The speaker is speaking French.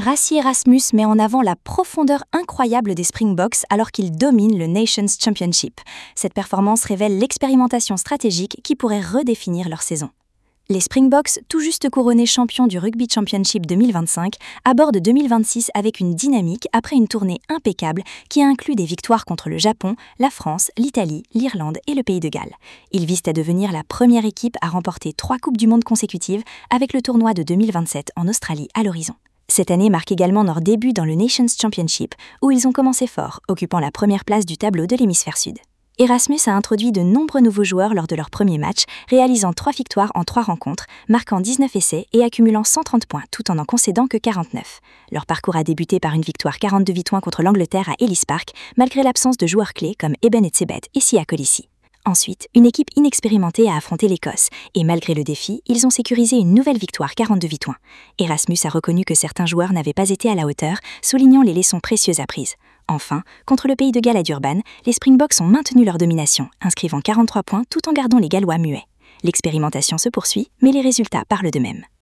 Rassi Erasmus met en avant la profondeur incroyable des Springboks alors qu'ils dominent le Nations Championship. Cette performance révèle l'expérimentation stratégique qui pourrait redéfinir leur saison. Les Springboks, tout juste couronnés champions du Rugby Championship 2025, abordent 2026 avec une dynamique après une tournée impeccable qui inclut des victoires contre le Japon, la France, l'Italie, l'Irlande et le Pays de Galles. Ils visent à devenir la première équipe à remporter 3 Coupes du Monde consécutives avec le tournoi de 2027 en Australie à l'horizon. Cette année marque également leur début dans le Nations Championship, où ils ont commencé fort, occupant la première place du tableau de l'hémisphère sud. Erasmus a introduit de nombreux nouveaux joueurs lors de leur premier match, réalisant 3 victoires en 3 rencontres, marquant 19 essais et accumulant 130 points tout en concédant que 49. Leur parcours a débuté par une victoire 42 points contre l'Angleterre à Ellis Park, malgré l'absence de joueurs clés comme Eben Etzebeth et Sia Kolisi. Ensuite, une équipe inexpérimentée a affronté l'Écosse, et malgré le défi, ils ont sécurisé une nouvelle victoire 42 points. Erasmus a reconnu que certains joueurs n'avaient pas été à la hauteur, soulignant les leçons précieuses apprises. Enfin, contre le Pays de Galles à Durban, les Springboks ont maintenu leur domination, inscrivant 43 points tout en gardant les Gallois muets. L'expérimentation se poursuit, mais les résultats parlent d'eux-mêmes.